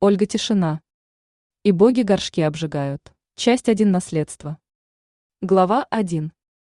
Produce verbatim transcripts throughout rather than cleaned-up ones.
Ольга Тишина. И боги горшки обжигают. Часть один. Наследство. Глава один.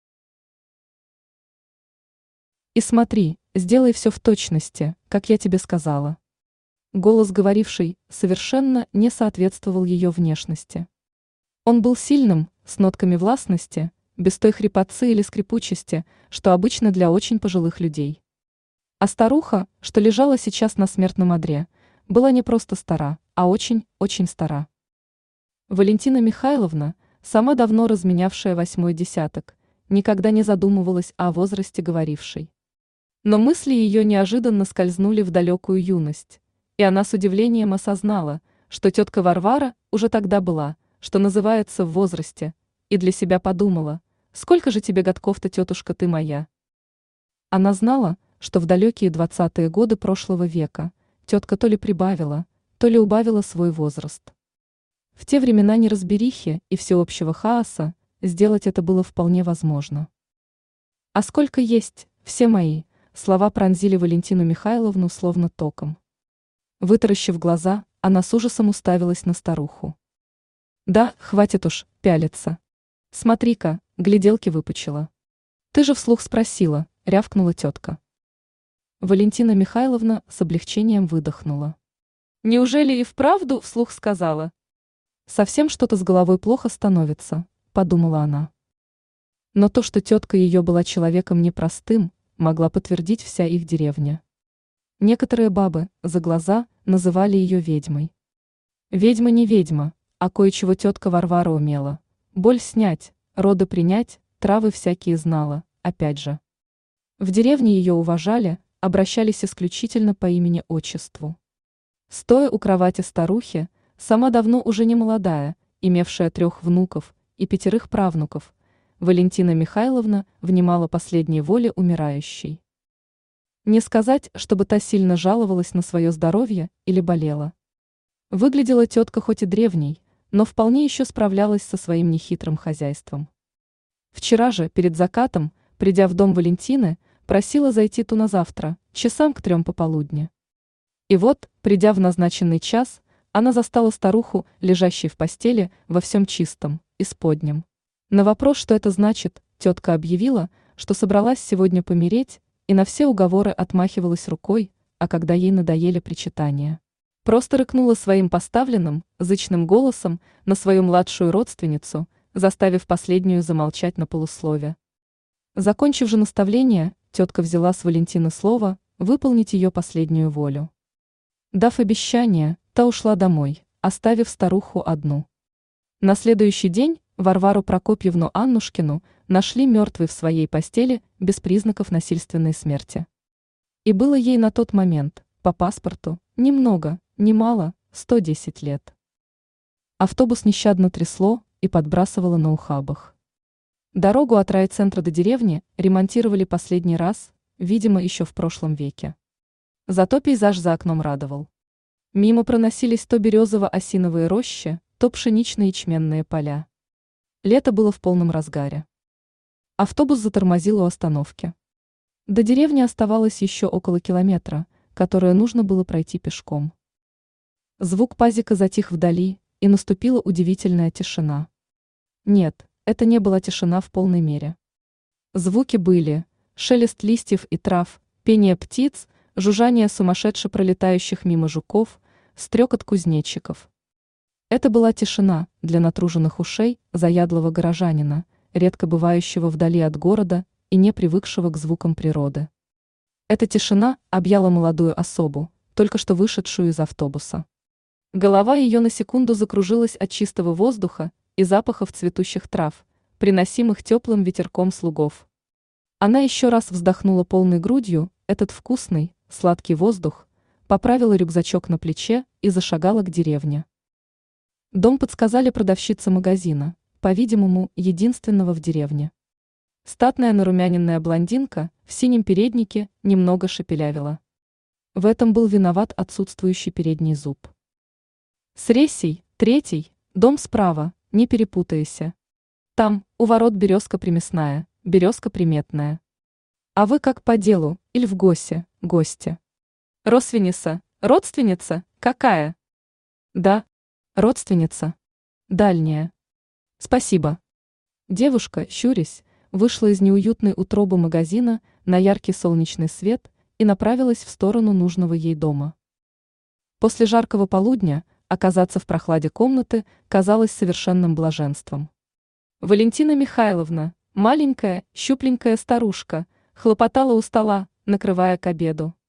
И смотри, сделай все в точности, как я тебе сказала. Голос говорившей совершенно не соответствовал ее внешности. Он был сильным, с нотками властности, без той хрипотцы или скрипучести, что обычно для очень пожилых людей. А старуха, что лежала сейчас на смертном одре, была не просто стара, а очень-очень стара. Валентина Михайловна, сама давно разменявшая восьмой десяток, никогда не задумывалась о возрасте говорившей. Но мысли ее неожиданно скользнули в далекую юность, и она с удивлением осознала, что тетка Варвара уже тогда была, что называется, в возрасте, и для себя подумала: сколько же тебе годков-то, тетушка ты моя? Она знала, что в далекие двадцатые годы прошлого века тетка то ли прибавила, то ли убавила свой возраст. В те времена неразберихи и всеобщего хаоса сделать это было вполне возможно. «А сколько есть, все мои», слова пронзили Валентину Михайловну словно током. Вытаращив глаза, она с ужасом уставилась на старуху. «Да, хватит уж пялиться. Смотри-ка, гляделки выпучила. Ты же вслух спросила», — рявкнула тетка. Валентина Михайловна с облегчением выдохнула. «Неужели и вправду вслух сказала?» «Совсем что-то с головой плохо становится», — подумала она. Но то, что тетка ее была человеком непростым, могла подтвердить вся их деревня. Некоторые бабы за глаза называли ее ведьмой. Ведьма не ведьма, а кое-чего тетка Варвара умела. Боль снять, роды принять, травы всякие знала, опять же. В деревне ее уважали, обращались исключительно по имени-отчеству. Стоя у кровати старухи, сама давно уже не молодая, имевшая трех внуков и пятерых правнуков, Валентина Михайловна внимала последней воле умирающей. Не сказать, чтобы та сильно жаловалась на свое здоровье или болела. Выглядела тетка хоть и древней, но вполне еще справлялась со своим нехитрым хозяйством. Вчера же, перед закатом, придя в дом Валентины, просила зайти ту на завтра, часам к трем пополудни. И вот, придя в назначенный час, она застала старуху, лежащей в постели, во всем чистом, исподнем. На вопрос, что это значит, тетка объявила, что собралась сегодня помереть, и на все уговоры отмахивалась рукой, а когда ей надоели причитания, просто рыкнула своим поставленным, зычным голосом на свою младшую родственницу, заставив последнюю замолчать на полуслове. Закончив же наставление, тетка взяла с Валентины слово выполнить ее последнюю волю. Дав обещание, та ушла домой, оставив старуху одну. На следующий день Варвару Прокопьевну Аннушкину нашли мертвой в своей постели без признаков насильственной смерти. И было ей на тот момент, по паспорту, ни много, ни мало, сто десять лет. Автобус нещадно трясло и подбрасывало на ухабах. Дорогу от райцентра до деревни ремонтировали последний раз, видимо, еще в прошлом веке. Зато пейзаж за окном радовал. Мимо проносились то березово-осиновые рощи, то пшенично-ячменные поля. Лето было в полном разгаре. Автобус затормозил у остановки. До деревни оставалось еще около километра, которое нужно было пройти пешком. Звук пазика затих вдали, и наступила удивительная тишина. Нет, это не была тишина в полной мере. Звуки были: шелест листьев и трав, пение птиц, жужжание сумасшедше пролетающих мимо жуков, стрекот кузнечиков. Это была тишина для натруженных ушей заядлого горожанина, редко бывающего вдали от города и не привыкшего к звукам природы. Эта тишина объяла молодую особу, только что вышедшую из автобуса. Голова ее на секунду закружилась от чистого воздуха и запахов цветущих трав, приносимых теплым ветерком с лугов. Она еще раз вздохнула полной грудью этот вкусный, сладкий воздух, поправила рюкзачок на плече и зашагала к деревне. Дом подсказали продавщица магазина, по-видимому, единственного в деревне. Статная нарумяненная блондинка в синем переднике немного шепелявила. В этом был виноват отсутствующий передний зуб. «Сресей, третий, дом справа, не перепутайся. Там, у ворот березка примесная, березка приметная. А вы как по делу, или в госе, гости? Росвеница, родственница, какая?» Да, родственница. Дальняя. Спасибо. Девушка, щурясь, вышла из неуютной утробы магазина на яркий солнечный свет и направилась в сторону нужного ей дома. После жаркого полудня оказаться в прохладе комнаты казалось совершенным блаженством. Валентина Михайловна, маленькая, щупленькая старушка, хлопотала у стола, накрывая к обеду.